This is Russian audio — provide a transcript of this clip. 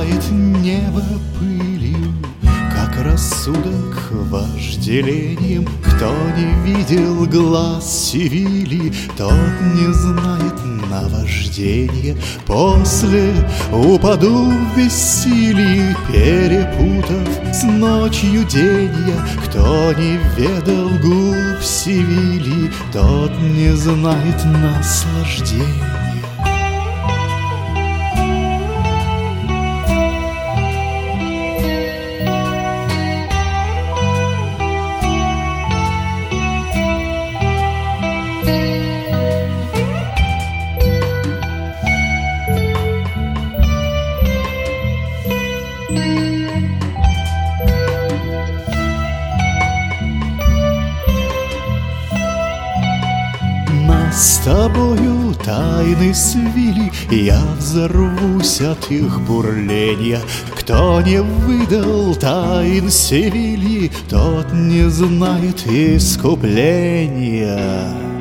покрывает небо пылью, как рассудок вожделением. Кто не видел глаз Севильи, тот не знает наваждения. После упаду в бессилии, перепутав с ночью денья. Кто не ведал губ Севильи, тот не знает наслаждения. С тобою тайны свили, я взорвусь от их бурления. Кто не выдал тайн Севильи, тот не знает искупления.